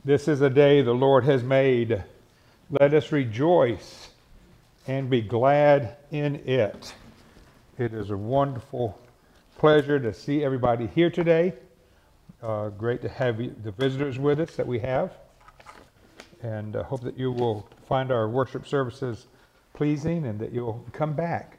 This is a day the Lord has made. Let us rejoice and be glad in it. It is a wonderful pleasure to see everybody here today. Great to have the visitors with us that we have. And hope that you will find our worship services pleasing and that you'll come back.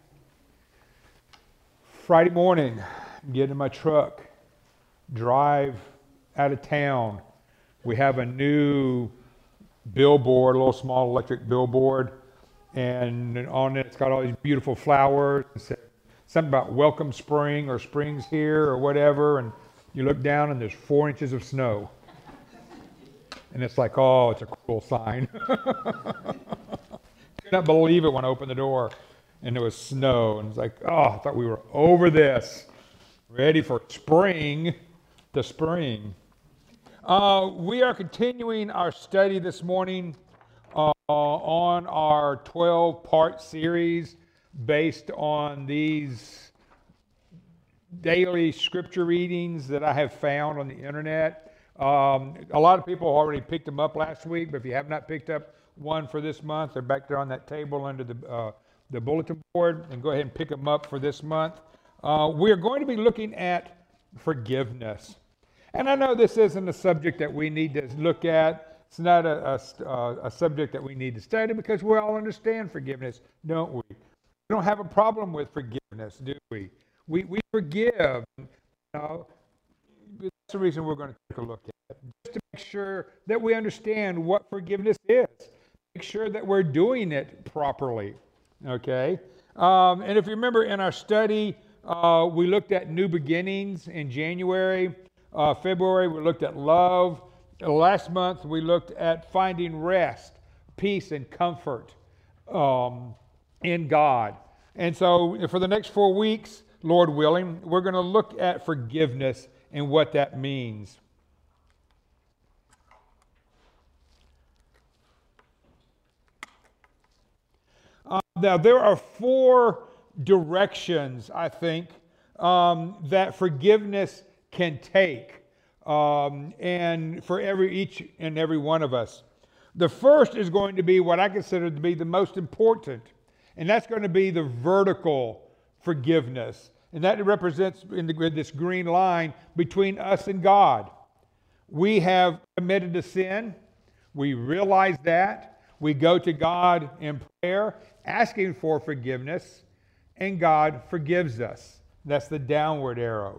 Friday morning, get in my truck, drive out of town. We have a new billboard, a little small electric billboard, and on it it's got all these beautiful flowers. It said something about welcome spring or springs here or whatever, and you look down and there's 4 inches of snow. And it's like, oh, it's a cool sign. Could not believe it when I opened the door and there was snow. And it's like, oh, I thought we were over this, ready for spring, the spring. We are continuing our study this morning on our 12-part series based on these daily scripture readings that I have found on the internet. A lot of people already picked them up last week, but if you have not picked up one for this month, they're back there on that table under the bulletin board, and go ahead and pick them up for this month. We're going to be looking at forgiveness. And I know this isn't a subject that we need to look at. It's not a subject that we need to study because we all understand forgiveness, don't we? We don't have a problem with forgiveness, do we? We forgive. That's the reason we're going to take a look at it, just to make sure that we understand what forgiveness is. Make sure that we're doing it properly, okay? And if you remember in our study, we looked at new beginnings in January. February, we looked at love. Last month, we looked at finding rest, peace, and comfort in God. And so for the next 4 weeks, Lord willing, we're going to look at forgiveness and what that means. Now, there are 4 directions, I think, that forgiveness can take, and for each and every one of us. The first is going to be what I consider to be the most important, and that's going to be the vertical forgiveness, and that represents in this green line between us and God. We have committed a sin. We realize that. We go to God in prayer, asking for forgiveness, and God forgives us. That's the downward arrow.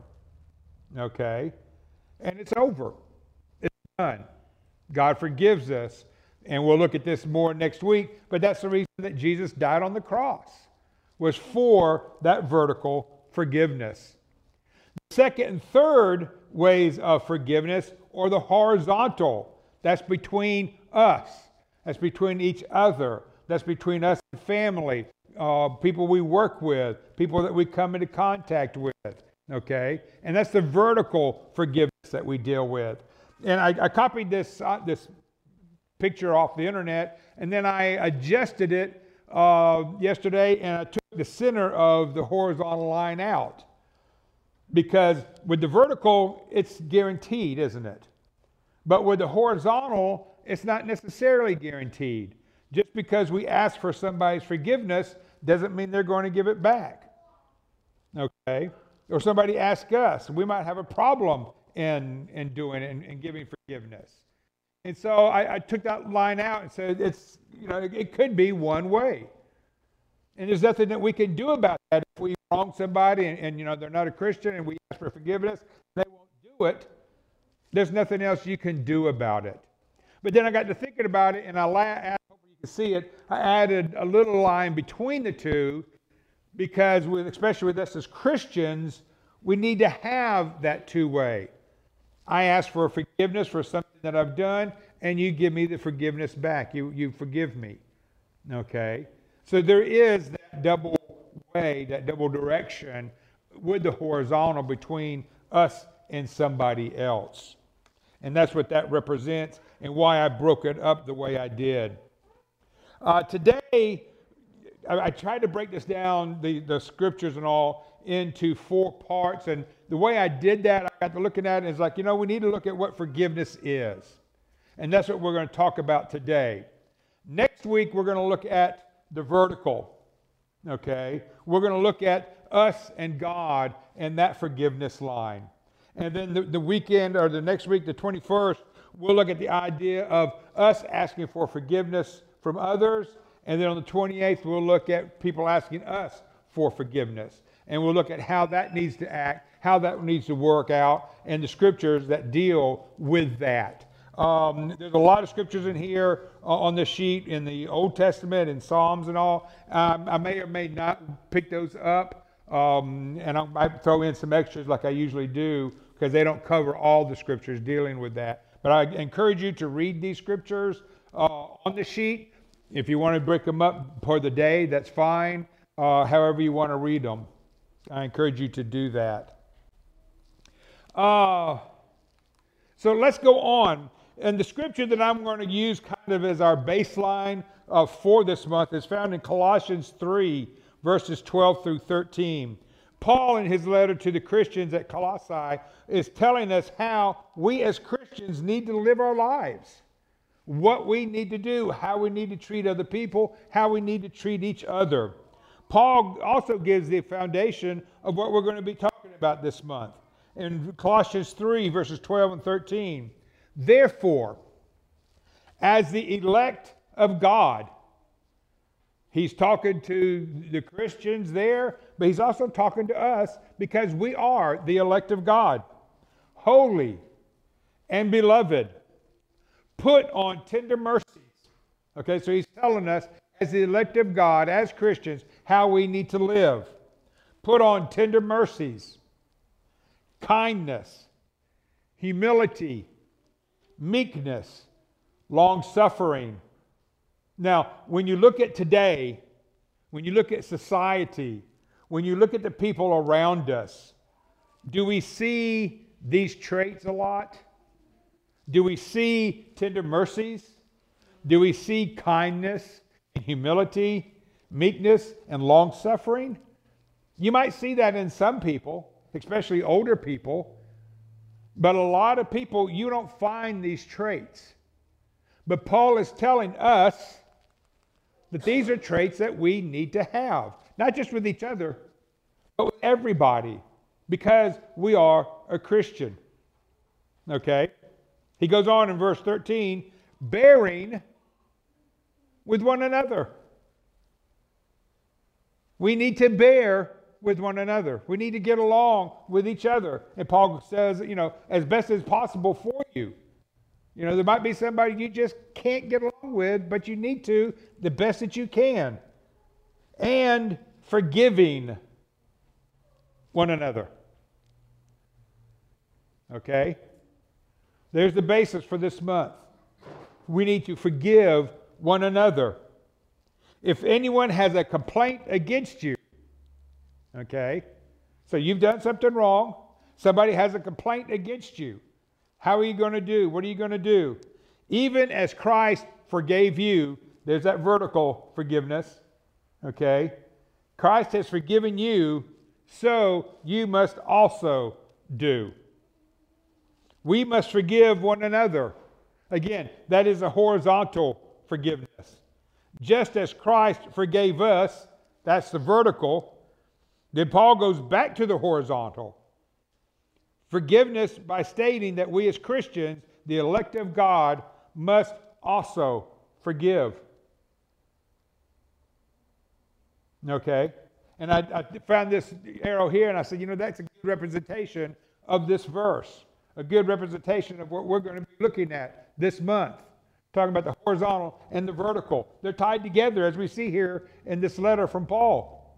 Okay? And it's over. It's done. God forgives us. And we'll look at this more next week. But that's the reason that Jesus died on the cross, was for that vertical forgiveness. The second and third ways of forgiveness are the horizontal. That's between us. That's between each other. That's between us and family, people we work with, people that we come into contact with. Okay, and that's the vertical forgiveness that we deal with. And I copied this picture off the internet, and then I adjusted it yesterday, and I took the center of the horizontal line out, because with the vertical, it's guaranteed, isn't it? But with the horizontal, it's not necessarily guaranteed. Just because we ask for somebody's forgiveness doesn't mean they're going to give it back. Okay? Or somebody asks us, we might have a problem in doing it and giving forgiveness. And so I took that line out and said it could be one way. And there's nothing that we can do about that. If we wrong somebody and they're not a Christian and we ask for forgiveness, they won't do it. There's nothing else you can do about it. But then I got to thinking about it, and hopefully you can see it, I added a little line between the two, because especially with us as Christians, we need to have that two-way. I ask for forgiveness for something that I've done, and you give me the forgiveness back. You forgive me. Okay? So there is that double way, that double direction with the horizontal between us and somebody else. And that's what that represents and why I broke it up the way I did. Today, I tried to break this down, the scriptures and all, into 4 parts. And the way I did that, I got to looking at it, and it's like, we need to look at what forgiveness is. And that's what we're going to talk about today. Next week, we're going to look at the vertical. Okay? We're going to look at us and God and that forgiveness line. And then the weekend, or the next week, the 21st, we'll look at the idea of us asking for forgiveness from others. And then on the 28th, we'll look at people asking us for forgiveness. And we'll look at how that needs to act, how that needs to work out, and the scriptures that deal with that. There's a lot of scriptures in here on the sheet in the Old Testament and Psalms and all. I may or may not pick those up. And I might throw in some extras like I usually do, because they don't cover all the scriptures dealing with that. But I encourage you to read these scriptures on the sheet. If you want to break them up per the day, that's fine. However you want to read them, I encourage you to do that. So let's go on. And the scripture that I'm going to use kind of as our baseline for this month is found in Colossians 3, verses 12 through 13. Paul, in his letter to the Christians at Colossae, is telling us how we as Christians need to live our lives, what we need to do, how we need to treat other people, how we need to treat each other. Paul also gives the foundation of what we're going to be talking about this month. In Colossians 3, verses 12 and 13, therefore, as the elect of God, he's talking to the Christians there, but he's also talking to us because we are the elect of God, holy and beloved. Put on tender mercies. Okay, so he's telling us as the elect of God, as Christians, how we need to live. Put on tender mercies, kindness, humility, meekness, long-suffering. Now, when you look at today, when you look at society, when you look at the people around us, do we see these traits a lot? Do we see tender mercies? Do we see kindness and humility, meekness and long-suffering? You might see that in some people, especially older people, but a lot of people, you don't find these traits. But Paul is telling us that these are traits that we need to have, not just with each other, but with everybody, because we are a Christian. Okay? He goes on in verse 13, bearing with one another. We need to bear with one another. We need to get along with each other. And Paul says, as best as possible for you. There might be somebody you just can't get along with, but you need to the best that you can. And forgiving one another. Okay? There's the basis for this month. We need to forgive one another. If anyone has a complaint against you, okay, so you've done something wrong, somebody has a complaint against you, how are you going to do? What are you going to do? Even as Christ forgave you, there's that vertical forgiveness, okay? Christ has forgiven you, so you must also do. We must forgive one another. Again, that is a horizontal forgiveness. Just as Christ forgave us, that's the vertical, then Paul goes back to the horizontal. Forgiveness by stating that we as Christians, the elect of God, must also forgive. Okay? And I found this arrow here and I said, that's a good representation of this verse. A good representation of what we're going to be looking at this month. Talking about the horizontal and the vertical. They're tied together as we see here in this letter from Paul.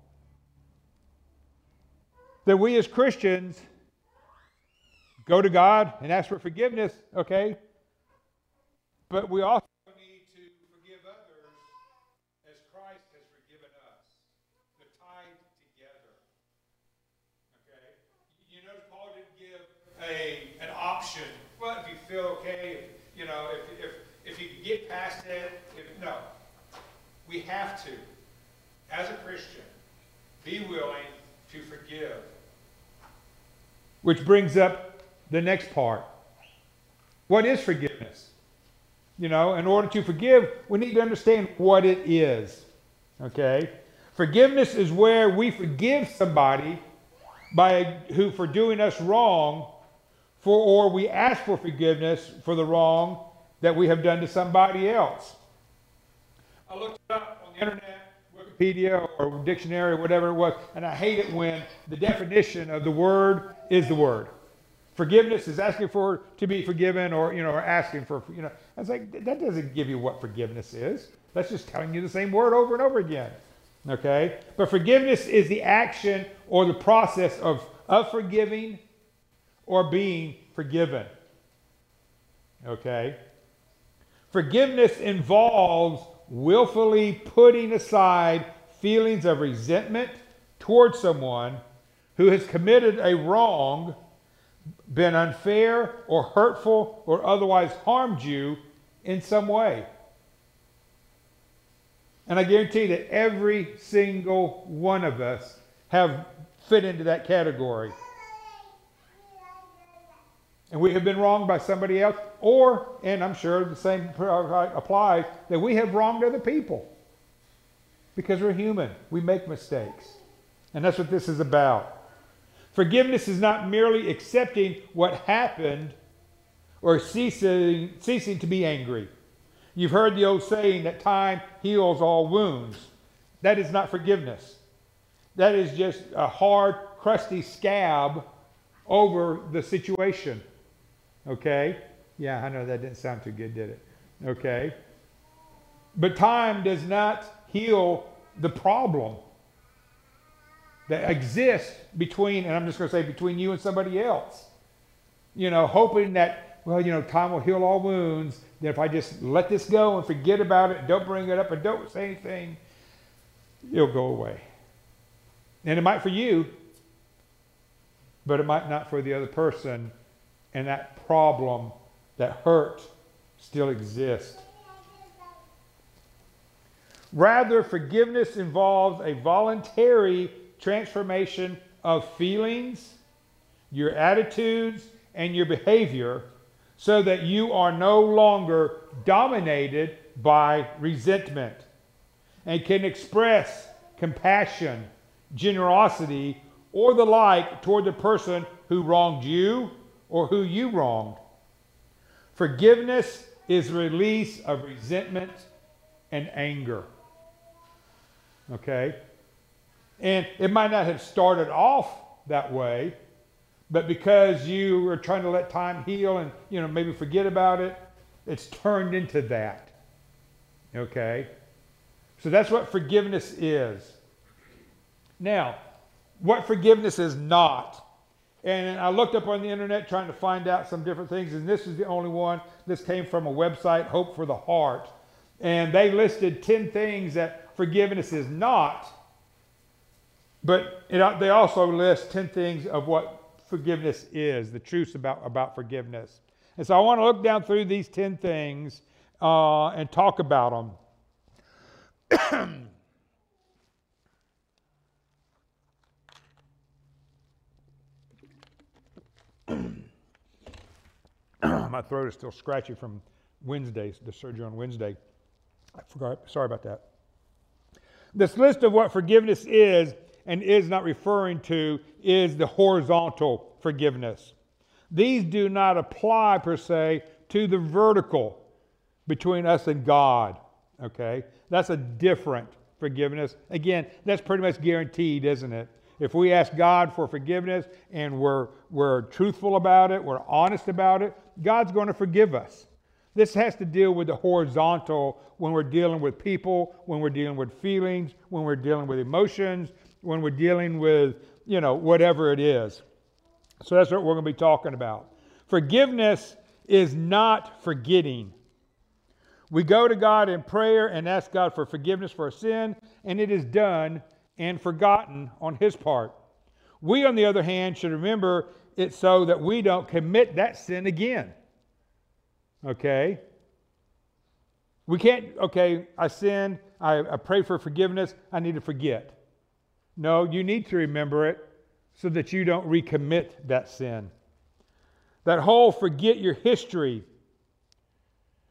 That we as Christians go to God and ask for forgiveness, okay? But we also need to forgive others as Christ has forgiven us. They're tied together. Okay? You notice Paul didn't give an option. Well, if you feel okay, if you can get past it, no. We have to, as a Christian, be willing to forgive. Which brings up the next part. What is forgiveness? In order to forgive, we need to understand what it is. Okay? Forgiveness is where we forgive somebody for doing us wrong, or we ask for forgiveness for the wrong that we have done to somebody else. I looked it up on the internet, Wikipedia or dictionary or whatever it was, and I hate it when the definition of the word is the word. Forgiveness is asking for to be forgiven, or asking for. I was like, that doesn't give you what forgiveness is. That's just telling you the same word over and over again. Okay, but forgiveness is the action or the process of forgiving or being forgiven. Okay, forgiveness involves willfully putting aside feelings of resentment towards someone who has committed a wrong, been unfair or hurtful or otherwise harmed you in some way. And I guarantee that every single one of us have fit into that category. And we have been wronged by somebody else, and I'm sure the same applies, that we have wronged other people. Because we're human. We make mistakes. And that's what this is about. Forgiveness is not merely accepting what happened or ceasing to be angry. You've heard the old saying that time heals all wounds. That is not forgiveness. That is just a hard, crusty scab over the situation. Okay? Yeah, I know that didn't sound too good, did it? Okay? But time does not heal the problem that exists between, and I'm just going to say between you and somebody else. Hoping that, time will heal all wounds, that if I just let this go and forget about it, don't bring it up and don't say anything, it'll go away. And it might for you, but it might not for the other person, and that problem, that hurt, still exists. Rather, forgiveness involves a voluntary transformation of feelings, your attitudes, and your behavior so that you are no longer dominated by resentment and can express compassion, generosity, or the like toward the person who wronged you or who you wronged. Forgiveness is release of resentment and anger. Okay? And it might not have started off that way, but because you were trying to let time heal and, maybe forget about it, it's turned into that. Okay? So that's what forgiveness is. Now, what forgiveness is not. And I looked up on the internet trying to find out some different things, and this is the only one. This came from a website, Hope for the Heart. And they listed 10 things that forgiveness is not. But they also list 10 things of what forgiveness is, the truths about forgiveness. And so I want to look down through these 10 things and talk about them. My throat is still scratchy from Wednesday, the surgery on Wednesday. I forgot. Sorry about that. This list of what forgiveness is and is not referring to is the horizontal forgiveness. These do not apply per se to the vertical between us and God. Okay? That's a different forgiveness. Again, that's pretty much guaranteed, isn't it? If we ask God for forgiveness and we're truthful about it, we're honest about it, God's going to forgive us. This has to deal with the horizontal when we're dealing with people, when we're dealing with feelings, when we're dealing with emotions, when we're dealing with, whatever it is. So that's what we're going to be talking about. Forgiveness is not forgetting. We go to God in prayer and ask God for forgiveness for our sin, and it is done and forgotten on His part. We, on the other hand, should remember it so that we don't commit that sin again. Okay? We can't, I sinned, I prayed for forgiveness, I need to forget. No, you need to remember it so that you don't recommit that sin. That whole forget your history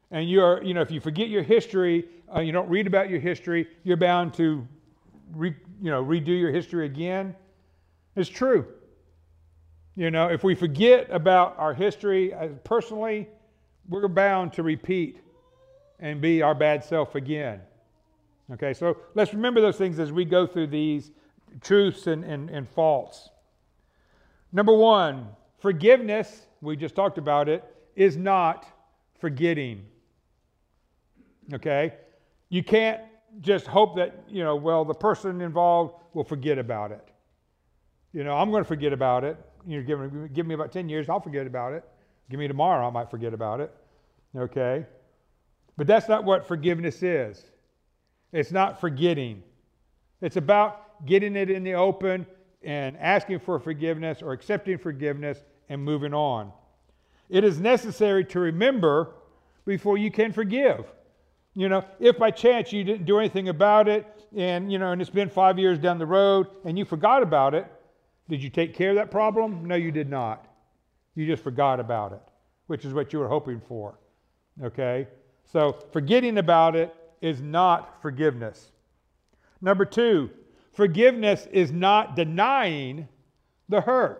And you're, if you forget your history, you don't read about your history, you're bound to, redo your history again. It's true. If we forget about our history personally, we're bound to repeat and be our bad self again. Okay, so let's remember those things as we go through these truths and faults. Number one, forgiveness, we just talked about it, is not forgetting. Okay? You can't just hope that, the person involved will forget about it. I'm going to forget about it. Give me about 10 years, I'll forget about it. Give me tomorrow, I might forget about it. Okay? But that's not what forgiveness is. It's not forgetting. It's about getting it in the open and asking for forgiveness or accepting forgiveness and moving on. It is necessary to remember before you can forgive. If by chance you didn't do anything about it and it's been 5 years down the road and you forgot about it, did you take care of that problem? No, you did not. You just forgot about it, which is what you were hoping for. Okay? So forgetting about it is not forgiveness. Number two, forgiveness is not denying the hurt.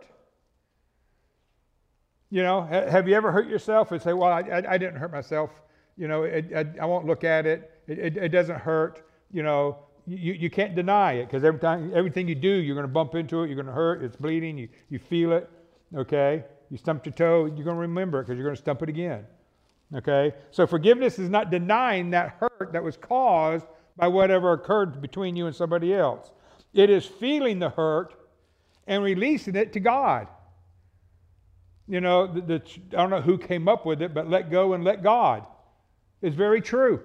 Have you ever hurt yourself and say, well, I didn't hurt myself. I won't look at it. It doesn't hurt. You can't deny it because everything you do, you're going to bump into it. You're going to hurt. It's bleeding. You feel it. Okay? You stumped your toe. You're going to remember it because you're going to stump it again. Okay? So forgiveness is not denying that hurt that was caused by whatever occurred between you and somebody else. It is feeling the hurt and releasing it to God. I don't know who came up with it, but let go and let God. It's very true.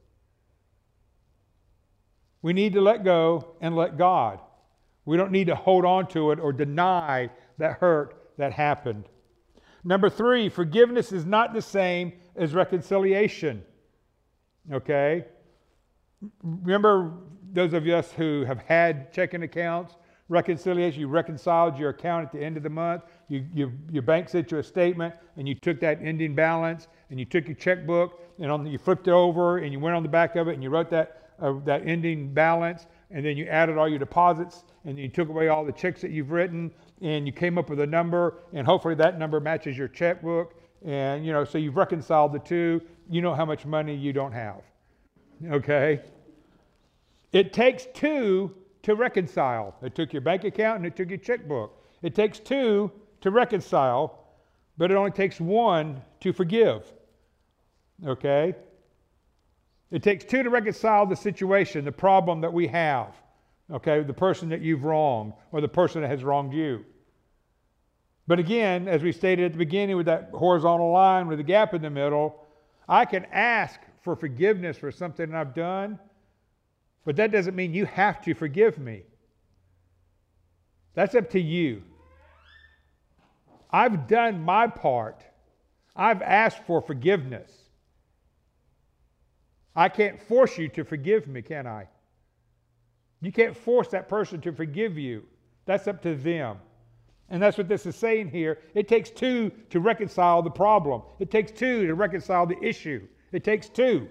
We need to let go and let God. We don't need to hold on to it or deny that hurt that happened. Number three, forgiveness is not the same as reconciliation. Okay? Remember those of us who have had checking accounts, reconciliation, you reconciled your account at the end of the month, your bank sent you a statement and you took that ending balance and you took your checkbook and you flipped it over and you went on the back of it and you wrote that ending balance and then you added all your deposits and you took away all the checks that you've written and you came up with a number and hopefully that number matches your checkbook and so you've reconciled the two. You know how much money you don't have. Okay? It takes two to reconcile. It took your bank account and it took your checkbook. It takes two to reconcile, but it only takes one to forgive. Okay? It takes two to reconcile the situation, the problem that we have. Okay? The person that you've wronged or the person that has wronged you. But again, as we stated at the beginning with that horizontal line with a gap in the middle, I can ask for forgiveness for something I've done, but that doesn't mean you have to forgive me. That's up to you. I've done my part. I've asked for forgiveness. I can't force you to forgive me, can I? You can't force that person to forgive you. That's up to them. And that's what this is saying here. It takes two to reconcile the problem. It takes two to reconcile the issue. It takes two.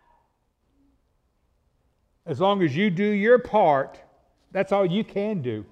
As long as you do your part, that's all you can do.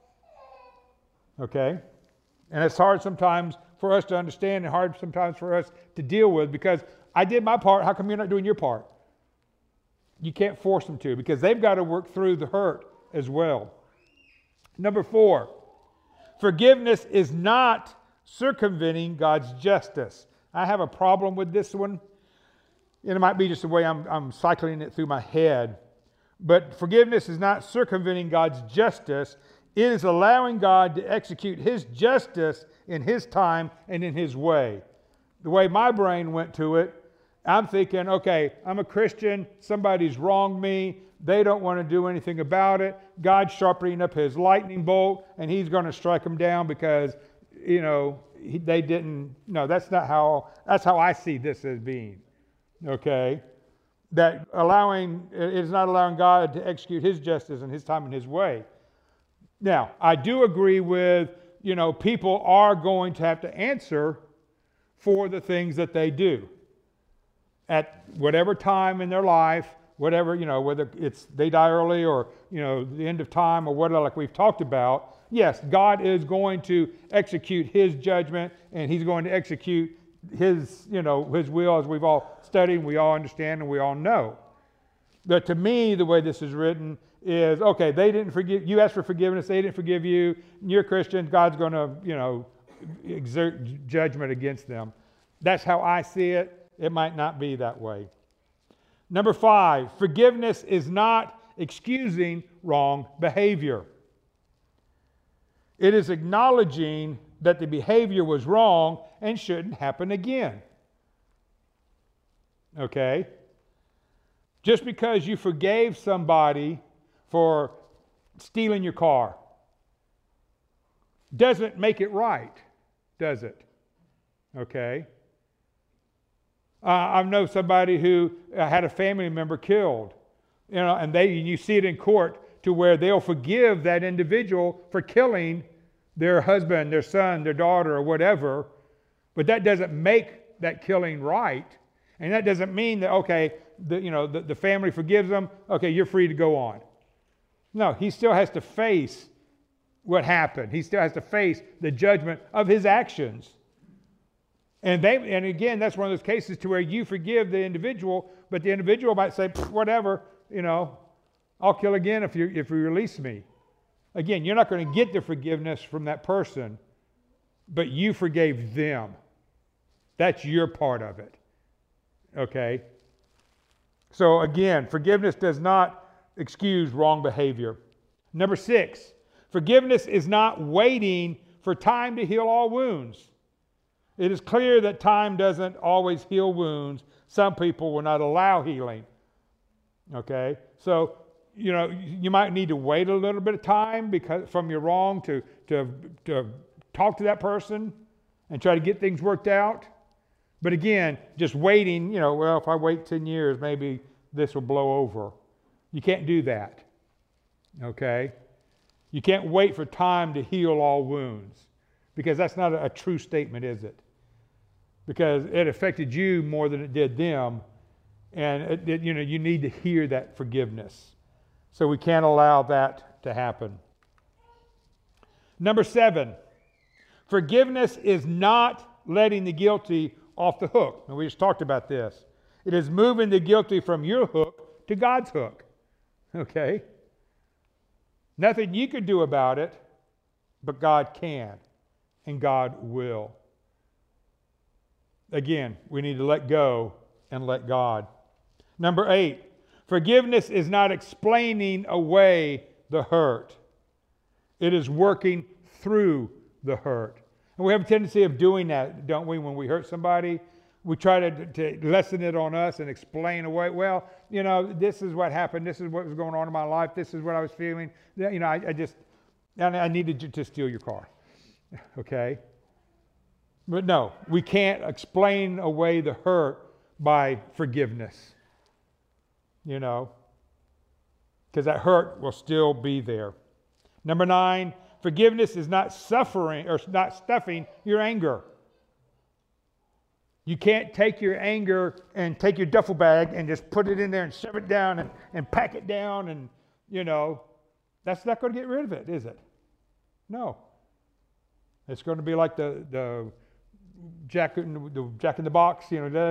Okay? And it's hard sometimes for us to understand and hard sometimes for us to deal with because I did my part. How come you're not doing your part? You can't force them to because they've got to work through the hurt as well. Number 4, forgiveness is not circumventing God's justice. I have a problem with this one. And it might be just the way I'm cycling it through my head. But forgiveness is not circumventing God's justice. It is allowing God to execute His justice in His time and in His way. The way my brain went to it, I'm thinking, okay, I'm a Christian. Somebody's wronged me. They don't want to do anything about it. God's sharpening up His lightning bolt, and He's going to strike them down because, they didn't. No, that's how I see this as being. Okay? That it is not allowing God to execute His justice in His time and His way. Now, I do agree with, people are going to have to answer for the things that they do. at whatever time in their life, whatever, whether it's they die early or, the end of time or whatever, like we've talked about, yes, God is going to execute his judgment, and he's going to execute his, his will, as we've all studied, we all understand, and we all know. But to me, the way this is written is, okay, they didn't forgive, you asked for forgiveness, they didn't forgive you, you're Christian, God's going to, exert judgment against them. That's how I see it. It might not be that way. Number 5, forgiveness is not excusing wrong behavior. It is acknowledging that the behavior was wrong and shouldn't happen again. Okay? Just because you forgave somebody for stealing your car doesn't make it right, does it? Okay? I know somebody who had a family member killed, and you see it in court to where they'll forgive that individual for killing their husband, their son, their daughter, or whatever, but that doesn't make that killing right, and that doesn't mean that, okay, the family forgives them, okay, you're free to go on. No, he still has to face what happened. He still has to face the judgment of his actions. And again, that's one of those cases to where you forgive the individual, but the individual might say, whatever, I'll kill again if you release me. Again, you're not going to get the forgiveness from that person, but you forgave them. That's your part of it. Okay? So again, forgiveness does not excuse wrong behavior. Number 6, forgiveness is not waiting for time to heal all wounds. It is clear that time doesn't always heal wounds. Some people will not allow healing. Okay? So, you might need to wait a little bit of time because from your wrong to talk to that person and try to get things worked out. But again, just waiting, if I wait 10 years, maybe this will blow over. You can't do that. Okay? You can't wait for time to heal all wounds, because that's not a true statement, is it? Because it affected you more than it did them, and you need to hear that forgiveness. So we can't allow that to happen. Number 7, forgiveness is not letting the guilty off the hook. And we just talked about this. It is moving the guilty from your hook to God's hook. Okay? Nothing you could do about it, but God can, and God will. Again, we need to let go and let God. Number 8, forgiveness is not explaining away the hurt. It is working through the hurt. And we have a tendency of doing that, don't we, when we hurt somebody? We try to lessen it on us and explain away, well, this is what happened, this is what was going on in my life, this is what I was feeling. I needed to steal your car. Okay? But no, we can't explain away the hurt by forgiveness. Because that hurt will still be there. Number 9, forgiveness is not suffering or not stuffing your anger. You can't take your anger and take your duffel bag and just put it in there and shove it down and pack it down and, that's not going to get rid of it, is it? No. It's going to be like the Jack in the Box,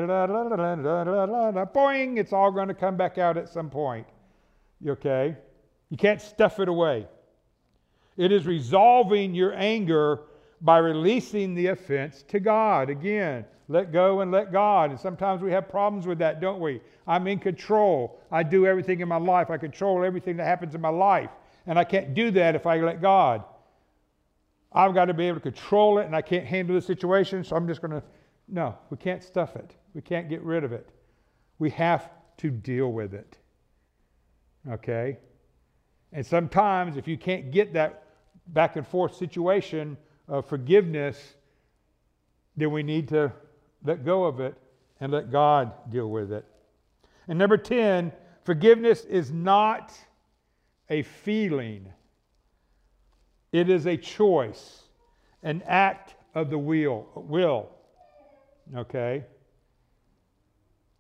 boing, it's all going to come back out at some point. Okay? You can't stuff it away. It is resolving your anger by releasing the offense to God. Again, let go and let God. And sometimes we have problems with that, don't we? I'm in control. I do everything in my life. I control everything that happens in my life. And I can't do that if I let God. I've got to be able to control it, and I can't handle the situation, so I'm just going to... No, we can't stuff it. We can't get rid of it. We have to deal with it. Okay? And sometimes if you can't get that back and forth situation of forgiveness, then we need to let go of it and let God deal with it. And number 10, forgiveness is not a feeling. It is a choice, an act of the will. Okay?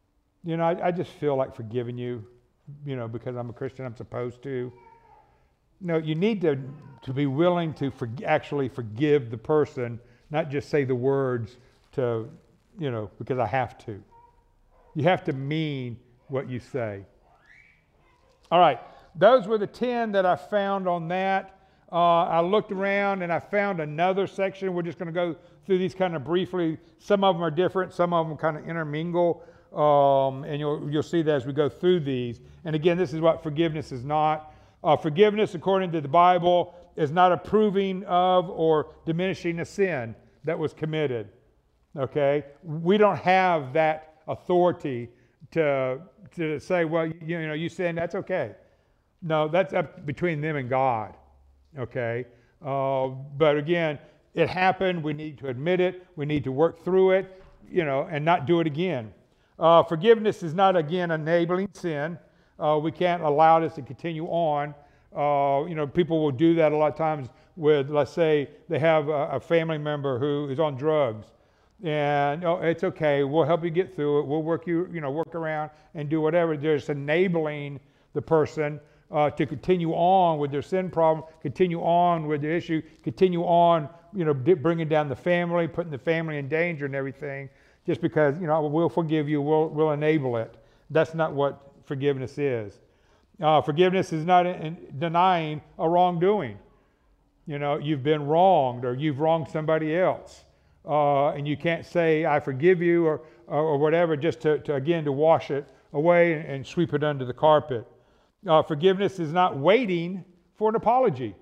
I just feel like forgiving you, because I'm a Christian, I'm supposed to. No, you need to be willing to actually forgive the person, not just say the words to, because I have to. You have to mean what you say. All right, those were the 10 that I found on that. I looked around and I found another section. We're just going to go through these kind of briefly. Some of them are different. Some of them kind of intermingle. And you'll see that as we go through these. And again, this is what forgiveness is not. Forgiveness, according to the Bible, is not approving of or diminishing a sin that was committed. Okay? We don't have that authority to say, well, you sin, that's okay. No, that's up between them and God. Okay? But again, it happened. We need to admit it. We need to work through it, and not do it again. Forgiveness is not, again, enabling sin. We can't allow this to continue on. People will do that a lot of times with, let's say, they have a family member who is on drugs. And it's okay. We'll help you get through it. We'll work around and do whatever. They're just enabling the person to continue on with their sin problem, continue on with the issue, continue on, bringing down the family, putting the family in danger and everything, just because, we'll forgive you, we'll enable it. That's not what forgiveness is. Forgiveness is not denying a wrongdoing. You've been wronged or you've wronged somebody else. And you can't say, I forgive you or whatever, just to wash it away and sweep it under the carpet. Forgiveness is not waiting for an apology.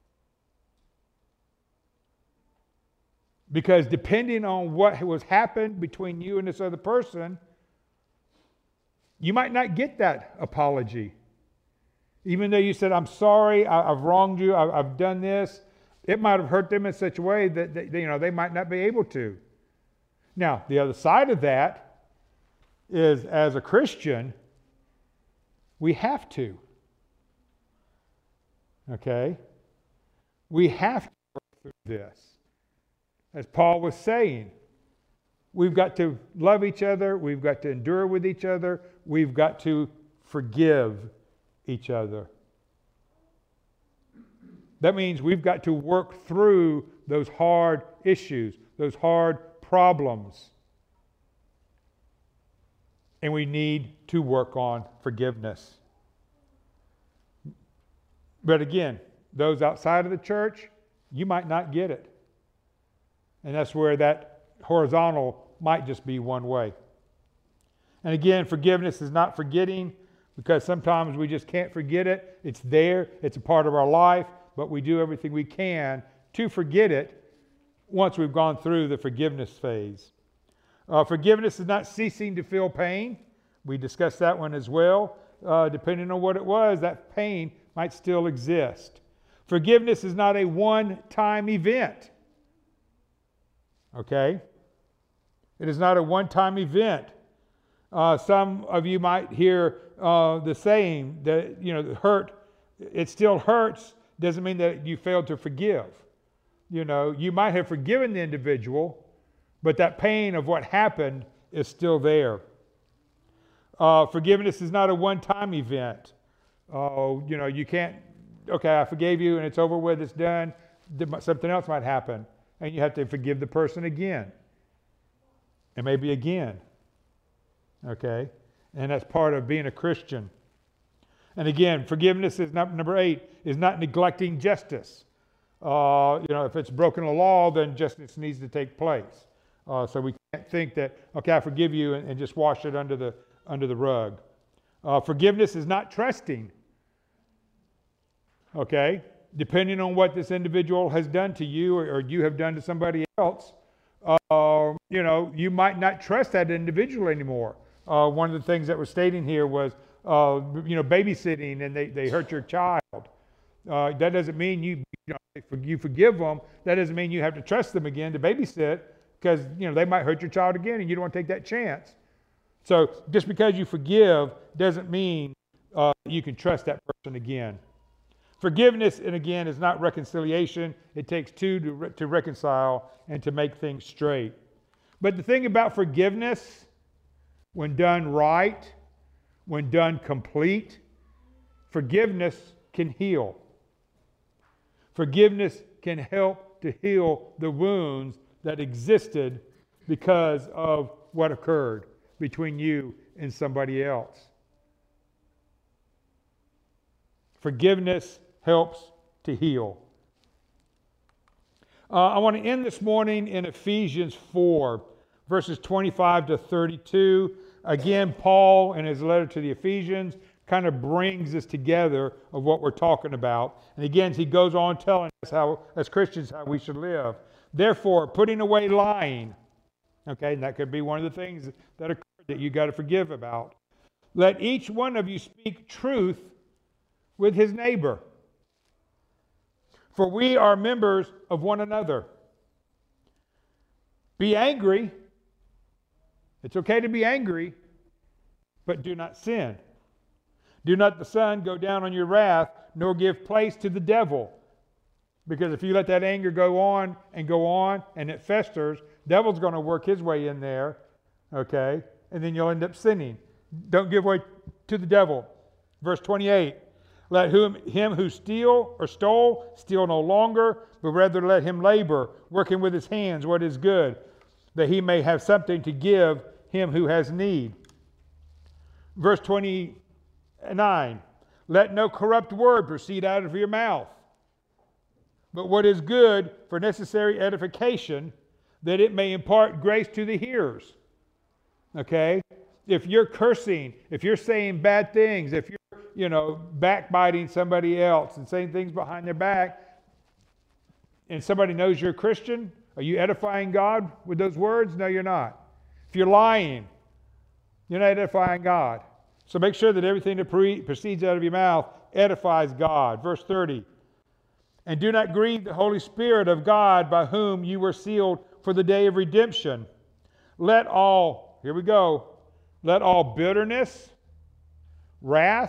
Because depending on what was happened between you and this other person, you might not get that apology. Even though you said, I'm sorry, I've wronged you, I've done this, it might have hurt them in such a way that they might not be able to. Now, the other side of that is, as a Christian, we have to. Okay? We have to work through this. As Paul was saying, we've got to love each other, we've got to endure with each other, we've got to forgive each other. That means we've got to work through those hard issues, those hard problems. And we need to work on forgiveness. But again, those outside of the church, you might not get it. And that's where that horizontal might just be one way. And again, forgiveness is not forgetting, because sometimes we just can't forget it. It's there, it's a part of our life, but we do everything we can to forget it once we've gone through the forgiveness phase. Forgiveness is not ceasing to feel pain. We discussed that one as well. Depending on what it was, that pain might still exist. Forgiveness is not a one-time event. Okay? It is not a one-time event. Some of you might hear the saying that, hurt, it still hurts, doesn't mean that you failed to forgive. You might have forgiven the individual, but that pain of what happened is still there. Forgiveness is not a one-time event. You can't, okay, I forgave you and it's over with, it's done. Something else might happen, and you have to forgive the person again. And maybe again. Okay? And that's part of being a Christian. And again, forgiveness is not, number 8, is not neglecting justice. If it's broken a law, then justice needs to take place. So we can't think that, okay, I forgive you and just wash it under the rug. Forgiveness is not trusting. Okay? Depending on what this individual has done to you or you have done to somebody else, you might not trust that individual anymore. One of the things that was stating here was, babysitting and they hurt your child. That doesn't mean you forgive them. That doesn't mean you have to trust them again to babysit, because they might hurt your child again and you don't want to take that chance. So just because you forgive doesn't mean you can trust that person again. Forgiveness, and again, is not reconciliation. It takes two to reconcile and to make things straight. But the thing about forgiveness, when done right, when done complete, forgiveness can heal. Forgiveness can help to heal the wounds that existed because of what occurred between you and somebody else. Forgiveness helps to heal. I want to end this morning in Ephesians 4, verses 25 to 32. Again, Paul, in his letter to the Ephesians, kind of brings this together of what we're talking about. And again, he goes on telling us how, as Christians, how we should live. Therefore, putting away lying. Okay, and that could be one of the things that occurred that you got to forgive about. Let each one of you speak truth with his neighbor. For we are members of one another. Be angry. It's okay to be angry, but do not sin. Do not the sun go down on your wrath, nor give place to the devil. Because if you let that anger go on, and it festers, devil's going to work his way in there, okay? And then you'll end up sinning. Don't give way to the devil. Verse 28. Let him who stole steal no longer, but rather let him labor, working with his hands what is good, that he may have something to give him who has need. Verse 29. Let no corrupt word proceed out of your mouth, but what is good for necessary edification, that it may impart grace to the hearers. Okay? If you're cursing, if you're saying bad things, if you're backbiting somebody else and saying things behind their back, and somebody knows you're a Christian, are you edifying God with those words? No, you're not. If you're lying, you're not edifying God. So make sure that everything that proceeds out of your mouth edifies God. Verse 30. And do not grieve the Holy Spirit of God, by whom you were sealed for the day of redemption. Let all bitterness, wrath,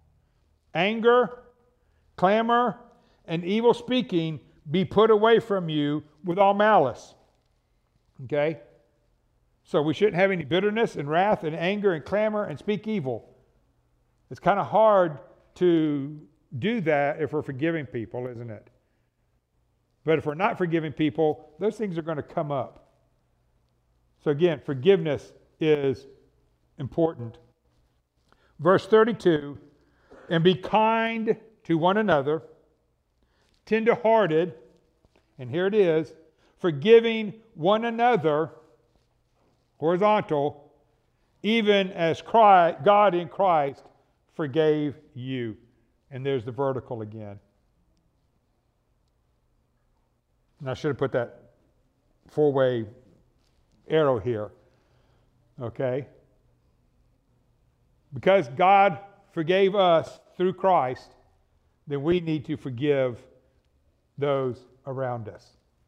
anger, clamor, and evil speaking be put away from you with all malice. Okay? So we shouldn't have any bitterness and wrath and anger and clamor and speak evil. It's kind of hard to do that if we're forgiving people, isn't it? But if we're not forgiving people, those things are going to come up. So again, forgiveness is important. Verse 32. And be kind to one another, tender-hearted, and here it is, forgiving one another, horizontal, even as God in Christ forgave you. And there's the vertical again. And I should have put that four-way arrow here. Okay? Because God forgave us through Christ, then we need to forgive those around us.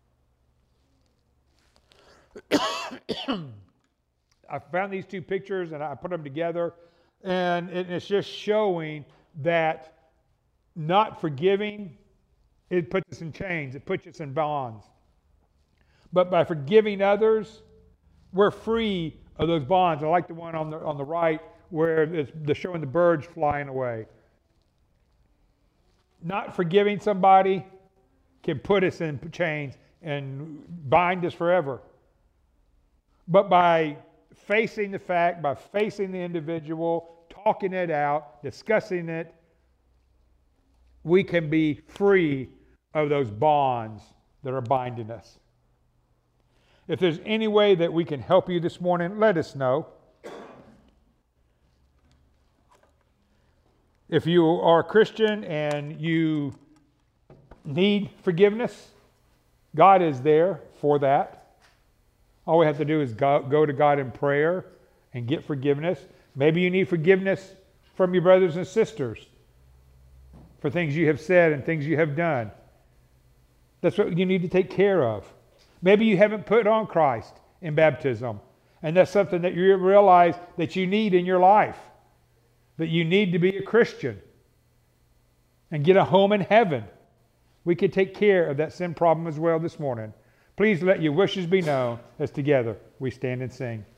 I found these two pictures and I put them together, and it's just showing that not forgiving, it puts us in chains, it puts us in bonds. But by forgiving others, we're free of those bonds. I like the one on the right where they're showing the birds flying away. Not forgiving somebody can put us in chains and bind us forever. But by facing the fact, by facing the individual, talking it out, discussing it, we can be free of those bonds that are binding us. If there's any way that we can help you this morning, let us know. If you are a Christian and you need forgiveness, God is there for that. All we have to do is go to God in prayer and get forgiveness. Maybe you need forgiveness from your brothers and sisters for things you have said and things you have done. That's what you need to take care of. Maybe you haven't put on Christ in baptism, and that's something that you realize that you need in your life, that you need to be a Christian and get a home in heaven. We can take care of that sin problem as well this morning. Please let your wishes be known as together we stand and sing.